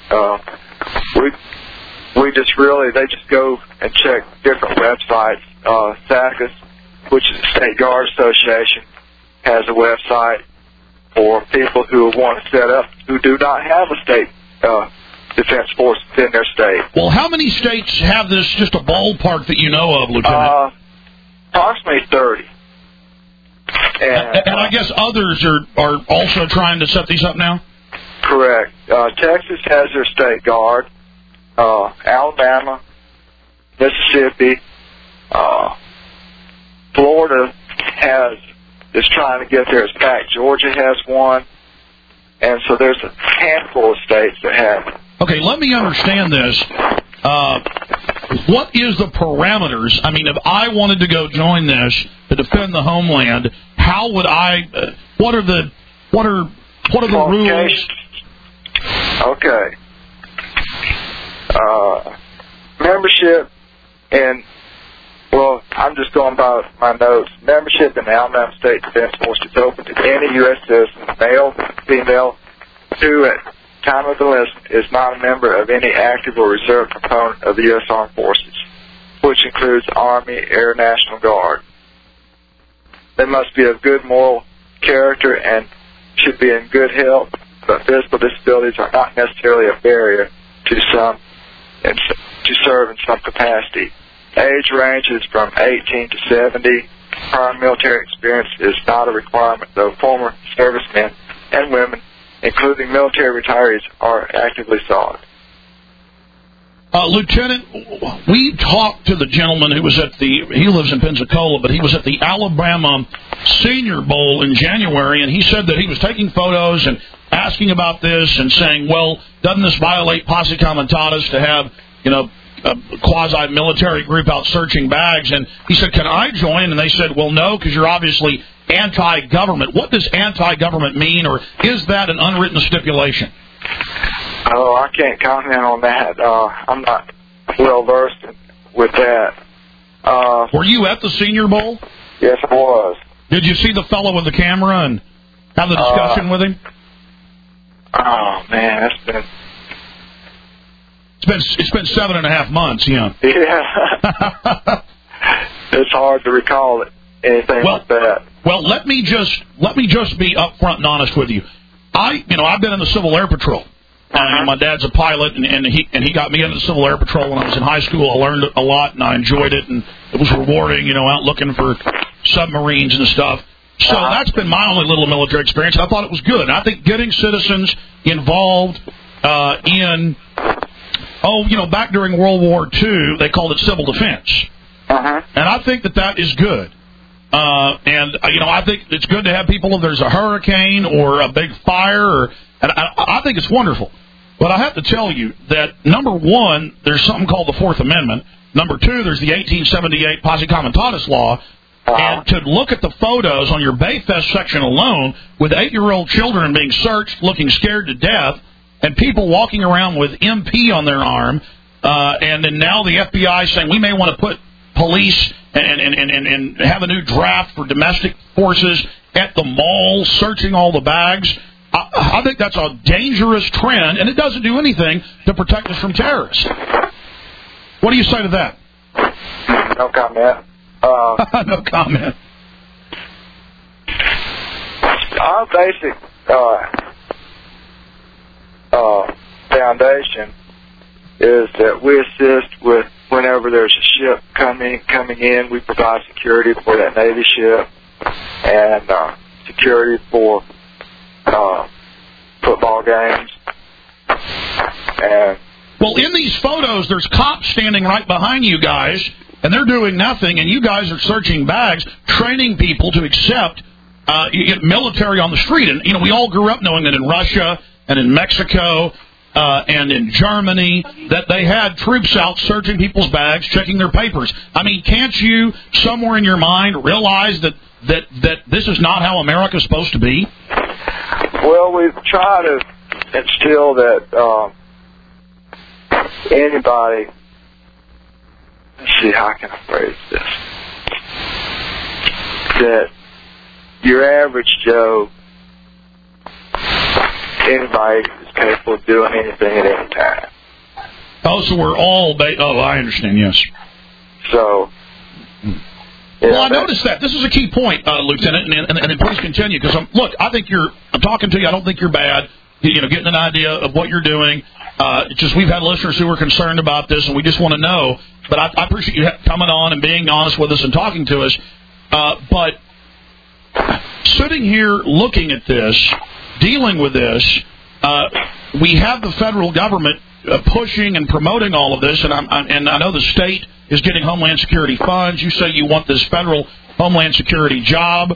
they just go and check different websites. SACUS, which is the State Guard Association, has a website for people who want to set up, who do not have a state defense force within their state. Well, how many states have this, just a ballpark that you know of, Lieutenant? Approximately 30. And I guess others are also trying to set these up now? Correct. Texas has their state guard. Alabama, Mississippi, Florida is trying to get theirs back. Georgia has one. And so there's a handful of states that have it. Okay, let me understand this. What is the parameters? I mean, if I wanted to go join this to defend the homeland, how would I? What are the rules? Okay. Membership and I'm just going by my notes. Membership in the Alabama State Defense Force is open to any U.S. citizen, male, female, who at time of enlistment is not a member of any active or reserve component of the U.S. Armed Forces, which includes Army, Air, National Guard. They must be of good moral character and should be in good health, but physical disabilities are not necessarily a barrier to some and to serve in some capacity. Age ranges from 18 to 70. Prior military experience is not a requirement, though former servicemen and women, including military retirees, are actively sought. Lieutenant, we talked to the gentleman who was he lives in Pensacola, but he was at the Alabama Senior Bowl in January, and he said that he was taking photos and asking about this and saying, well, doesn't this violate posse comitatus to have, a quasi-military group out searching bags? And he said, can I join? And they said, well, no, because you're obviously anti-government. What does anti-government mean, or is that an unwritten stipulation? Oh, I can't comment on that. I'm not well-versed with that. Were you at the Senior Bowl? Yes, I was. Did you see the fellow with the camera and have the discussion with him? Oh, man, It's been 7.5 months, yeah. Yeah. It's hard to recall anything like that. Well, let me just be upfront and honest with you. I've been in the Civil Air Patrol. My dad's a pilot, and he got me into the Civil Air Patrol when I was in high school. I learned a lot, and I enjoyed it, and it was rewarding, out looking for submarines and stuff. So that's been my only little military experience. I thought it was good. And I think getting citizens involved back during World War II, they called it civil defense. And I think that is good. I think it's good to have people if there's a hurricane or a big fire, and I think it's wonderful. But I have to tell you that, number one, there's something called the Fourth Amendment. Number two, there's the 1878 Posse Comitatus Law. And to look at the photos on your Bayfest section alone, with 8-year-old children being searched, looking scared to death, and people walking around with MP on their arm, and then now the FBI saying we may want to put police and have a new draft for domestic forces at the mall, searching all the bags. I think that's a dangerous trend, and it doesn't do anything to protect us from terrorists. What do you say to that? No comment. No comment. Our basic foundation is that we assist with whenever there's a ship coming in, we provide security for that Navy ship and security for football games. And well, in these photos, there's cops standing right behind you guys, and they're doing nothing, and you guys are searching bags, training people to accept military on the street. And, we all grew up knowing that in Russia and in Mexico and in Germany that they had troops out searching people's bags, checking their papers. I mean, can't you, somewhere in your mind, realize that this is not how America's supposed to be? Well, we've tried to instill that anybody... Let's see, how can I phrase this? That your average Joe, anybody is capable of doing anything at any time. Oh, so we're all... I understand, yes. So... Well, I noticed that. This is a key point, Lieutenant, and please continue, because I think I'm talking to you, I don't think you're bad, getting an idea of what you're doing. It's just we've had listeners who are concerned about this, and we just want to know. But I appreciate you coming on and being honest with us and talking to us. But sitting here looking at this, dealing with this, we have the federal government pushing and promoting all of this, and I know the state is getting Homeland Security funds. You say you want this federal Homeland Security job.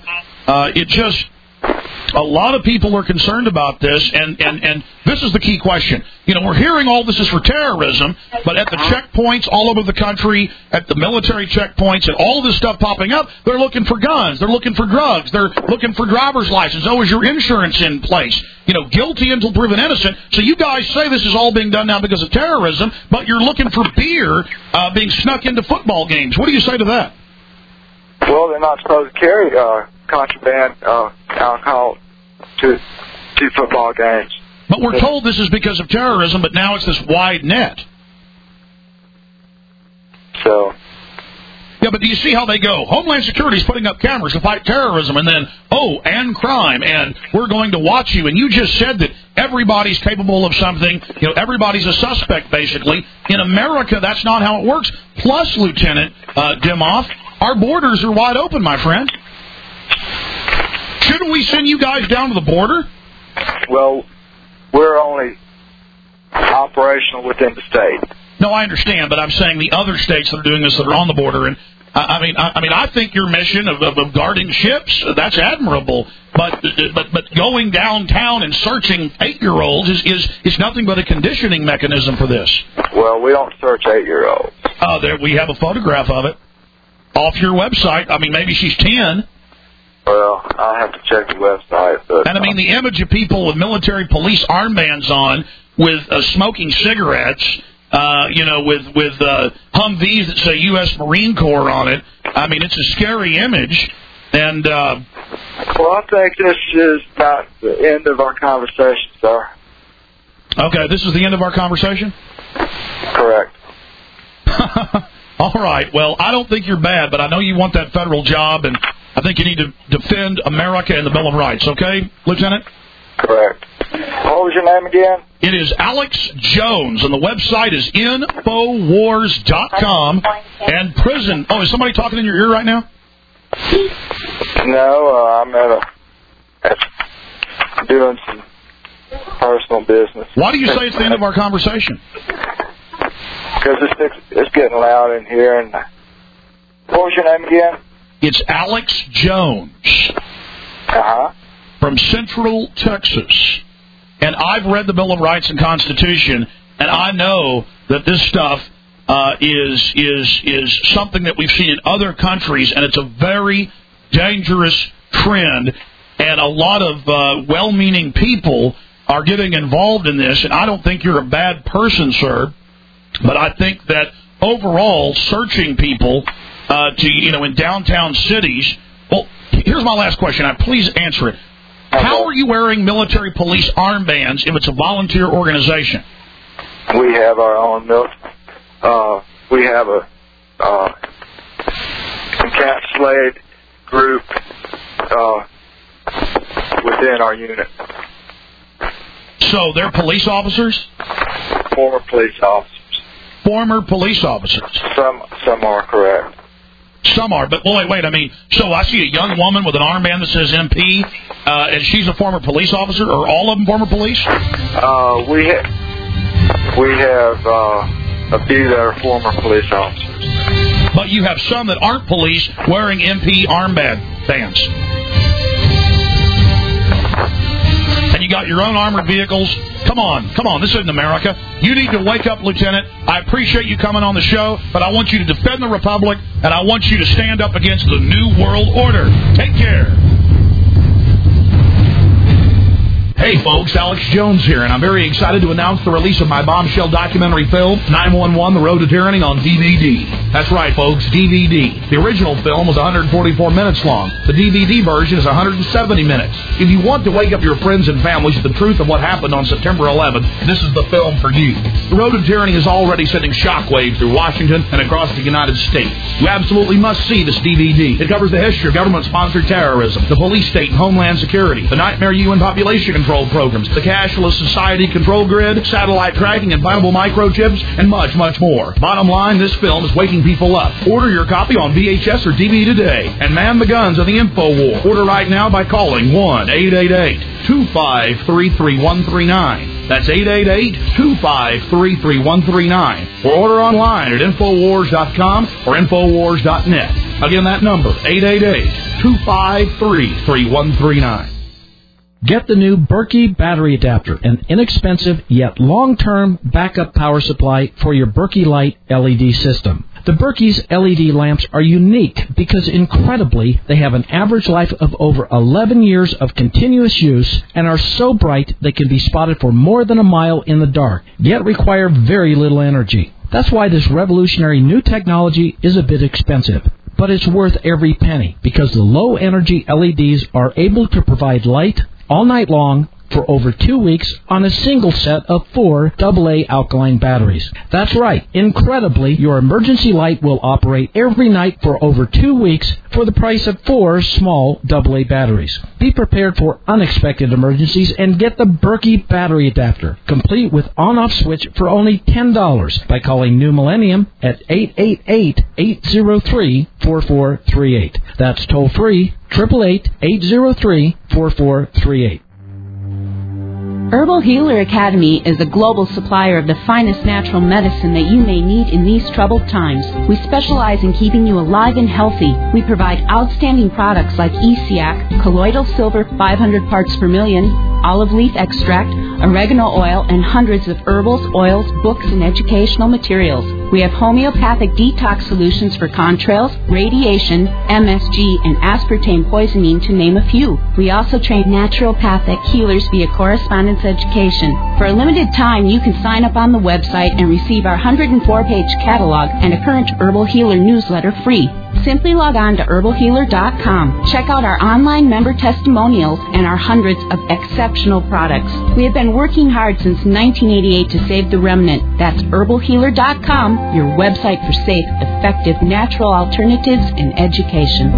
A lot of people are concerned about this, and this is the key question. We're hearing all this is for terrorism, but at the checkpoints all over the country, at the military checkpoints, and all of this stuff popping up, they're looking for guns, they're looking for drugs, they're looking for driver's license. Oh, is your insurance in place? Guilty until proven innocent. So you guys say this is all being done now because of terrorism, but you're looking for beer being snuck into football games. What do you say to that? Well, they're not supposed to carry contraband alcohol to football games. But we're told this is because of terrorism, but now it's this wide net. So... Yeah, but do you see how they go? Homeland Security is putting up cameras to fight terrorism, and then, and crime, and we're going to watch you. And you just said that everybody's capable of something. Everybody's a suspect, basically. In America, that's not how it works. Plus, Lieutenant Dimoff, our borders are wide open, my friend. Shouldn't we send you guys down to the border? Well, we're only operational within the state. No, I understand, but I'm saying the other states that are doing this that are on the border, and I think your mission of guarding ships, that's admirable, but going downtown and searching 8-year-olds is nothing but a conditioning mechanism for this. Well, we don't search 8-year-olds. There we have a photograph of it off your website. Maybe she's 10. Well, I'll have to check the website. But, and the image of people with military police armbands on with smoking cigarettes, with Humvees that say U.S. Marine Corps on it. It's a scary image. And well, I think this is not the end of our conversation, sir. Okay, this is the end of our conversation? Correct. All right. Well, I don't think you're bad, but I know you want that federal job, and I think you need to defend America and the Bill of Rights. Okay, Lieutenant? Correct. What was your name again? It is Alex Jones, and the website is Infowars.com. And prison. Oh, is somebody talking in your ear right now? No, I'm doing some personal business. Why do you say it's the end of our conversation? Because it's getting loud in here. And what was your name again? It's Alex Jones. Uh-huh. From Central Texas. And I've read the Bill of Rights and Constitution, and I know that this stuff is something that we've seen in other countries, and it's a very dangerous trend, and a lot of well-meaning people are getting involved in this, and I don't think you're a bad person, sir, but I think that overall searching people in downtown cities. Well, here's my last question. Please answer it. How are you wearing military police armbands if it's a volunteer organization? We have our own we have a encapsulated group within our unit. So they're police officers? Former police officers. Former police officers? Some are correct. Some are, but wait. I mean, so I see a young woman with an armband that says MP, and she's a former police officer. Are all of them former police? We have a few that are former police officers. But you have some that aren't police wearing MP bands. And you got your own armored vehicles. Come on. This isn't America. You need to wake up, Lieutenant. I appreciate you coming on the show, but I want you to defend the Republic, and I want you to stand up against the New World Order. Take care. Hey, folks, Alex Jones here, and I'm very excited to announce the release of my bombshell documentary film, 911, The Road to Tyranny, on DVD. That's right, folks, DVD. The original film was 144 minutes long. The DVD version is 170 minutes. If you want to wake up your friends and families to the truth of what happened on September 11th, this is the film for you. The Road to Tyranny is already sending shockwaves through Washington and across the United States. You absolutely must see this DVD. It covers the history of government-sponsored terrorism, the police state and homeland security, the nightmare UN population control programs, the cashless society control grid, satellite tracking, implantable microchips, and much, much more. Bottom line, this film is waking people up. Order your copy on VHS or DVD today and man the guns of the info war. Order right now by calling 1-888-253-3139. That's 888-253-3139. Or order online at Infowars.com or Infowars.net. Again, that number, 888-253-3139. Get the new Berkey battery adapter, an inexpensive yet long-term backup power supply for your Berkey Light LED system. The Berkey's LED lamps are unique because, incredibly, they have an average life of over 11 years of continuous use and are so bright they can be spotted for more than a mile in the dark, yet require very little energy. That's why this revolutionary new technology is a bit expensive. But it's worth every penny because the low-energy LEDs are able to provide light all night long for over 2 weeks on a single set of 4 AA alkaline batteries. That's right. Incredibly, your emergency light will operate every night for over 2 weeks for the price of 4 small AA batteries. Be prepared for unexpected emergencies and get the Berkey battery adapter, complete with on-off switch for only $10 by calling New Millennium at 888-803-4438. That's toll-free, 888-803-4438. Herbal Healer Academy is a global supplier of the finest natural medicine that you may need in these troubled times. We specialize in keeping you alive and healthy. We provide outstanding products like ESEAC, colloidal silver 500 parts per million, olive leaf extract, oregano oil, and hundreds of herbals, oils, books, and educational materials. We have homeopathic detox solutions for contrails, radiation, MSG, and aspartame poisoning, to name a few. We also train naturopathic healers via correspondence education. For a limited time, you can sign up on the website and receive our 104-page catalog and a current Herbal Healer newsletter free. Simply log on to herbalhealer.com. Check out our online member testimonials and our hundreds of exceptional products. We have been working hard since 1988 to save the remnant. That's herbalhealer.com, your website for safe, effective, natural alternatives in education.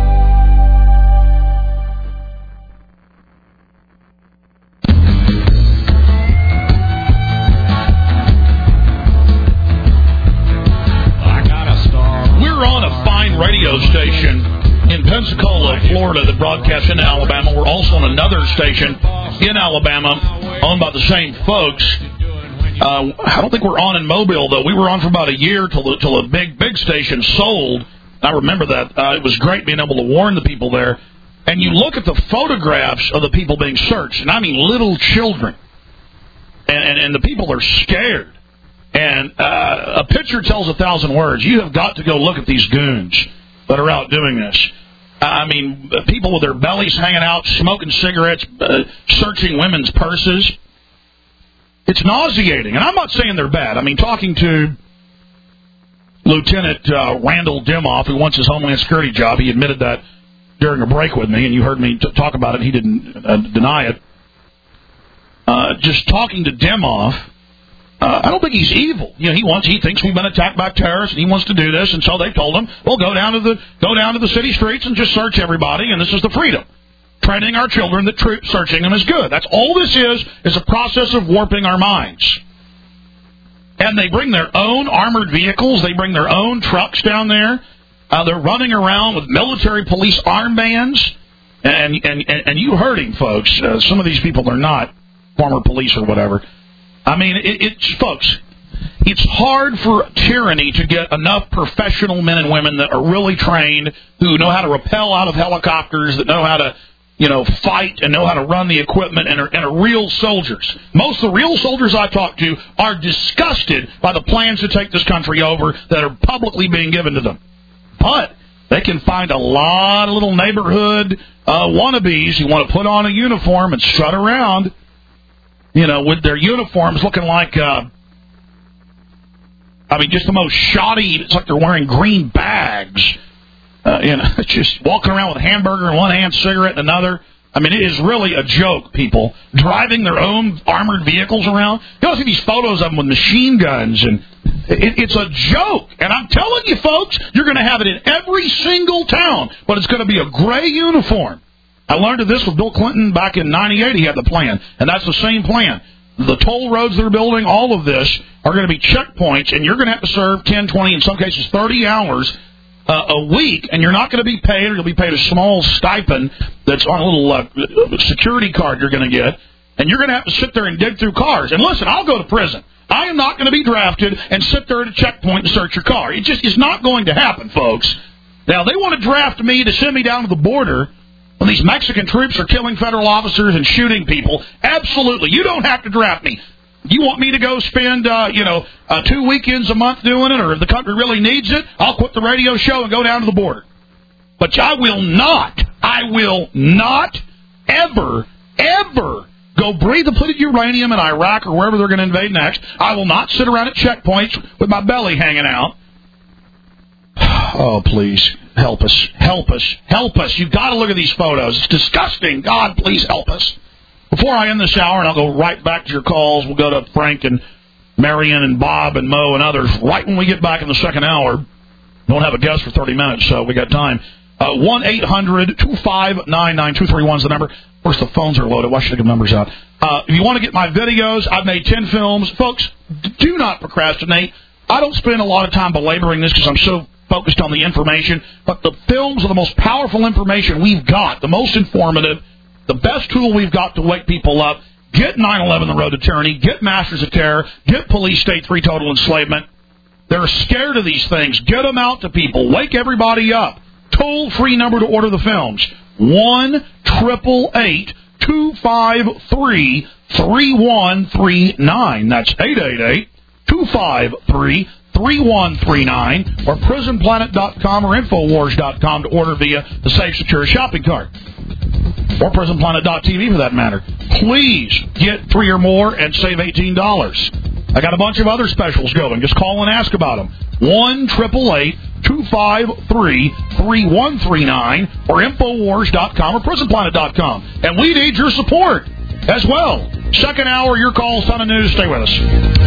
Radio station in Pensacola, Florida, that broadcasts in Alabama. We're also on another station in Alabama owned by the same folks. I don't think we're on in Mobile, though. We were on for about a year till a big station sold. I remember that. It was great being able to warn the people there. And you look at the photographs of the people being searched, and I mean little children. And the people are scared. And a picture tells 1,000 words. You have got to go look at these goons that are out doing this. I mean, people with their bellies hanging out, smoking cigarettes, searching women's purses. It's nauseating. And I'm not saying they're bad. I mean, talking to Lieutenant Randall Dimoff, who wants his Homeland Security job. He admitted that during a break with me, and you heard me talk about it. He didn't deny it. Just talking to Dimoff, I don't think he's evil. You know, he thinks we've been attacked by terrorists, and he wants to do this. And so they told him, "Well, go down to the city streets and just search everybody." And this is the freedom, training our children that searching them is good. That's all this is a process of warping our minds. And they bring their own armored vehicles. They bring their own trucks down there. They're running around with military police armbands. And you heard him, folks. Some of these people are not former police or whatever. I mean, folks, it's hard for tyranny to get enough professional men and women that are really trained, who know how to rappel out of helicopters, that know how to, fight and know how to run the equipment, and are real soldiers. Most of the real soldiers I talk to are disgusted by the plans to take this country over that are publicly being given to them. But they can find a lot of little neighborhood wannabes who want to put on a uniform and strut around, with their uniforms looking like, just the most shoddy. It's like they're wearing green bags. Just walking around with a hamburger in one hand, cigarette in another. I mean, it is really a joke, people. Driving their own armored vehicles around. You see these photos of them with machine guns, and it's a joke. And I'm telling you, folks, you're going to have it in every single town, but it's going to be a gray uniform. I learned of this with Bill Clinton back in 98. He had the plan, and that's the same plan. The toll roads they're building, all of this, are going to be checkpoints, and you're going to have to serve 10, 20, in some cases 30 hours a week, and you're not going to be paid, or you'll be paid a small stipend that's on a little security card you're going to get, and you're going to have to sit there and dig through cars. And listen, I'll go to prison. I am not going to be drafted and sit there at a checkpoint and search your car. It just is not going to happen, folks. Now, they want to draft me to send me down to the border when these Mexican troops are killing federal officers and shooting people. Absolutely. You don't have to draft me. You want me to go spend, 2 weekends a month doing it, or if the country really needs it, I'll quit the radio show and go down to the border. But I will not ever go breathe depleted uranium in Iraq or wherever they're going to invade next. I will not sit around at checkpoints with my belly hanging out. Oh, please, help us. You've got to look at these photos. It's disgusting. God, please help us. Before I end this hour, and I'll go right back to your calls, we'll go to Frank and Marion and Bob and Mo and others right when we get back in the second hour. Don't have a guest for 30 minutes, so we got time. 1-800-259-9231 is the number. Of course, the phones are loaded. Why should I give numbers out? If you want to get my videos, I've made 10 films. Folks, do not procrastinate. I don't spend a lot of time belaboring this because I'm so focused on the information, but the films are the most powerful information we've got, the most informative, the best tool we've got to wake people up. Get 9/11, The Road to Tyranny. Get Masters of Terror. Get Police State 3, Total Enslavement. They're scared of these things. Get them out to people. Wake everybody up. Toll-free number to order the films. 1-888-253-3139. That's 888-253-3139. Or PrisonPlanet.com or Infowars.com to order via the Safe Secure shopping cart. Or PrisonPlanet.tv for that matter. Please get 3 or more and save $18. I got a bunch of other specials going. Just call and ask about them. 1-888-253-3139 or Infowars.com or PrisonPlanet.com. And we need your support as well. Second hour, your calls, ton of news. Stay with us.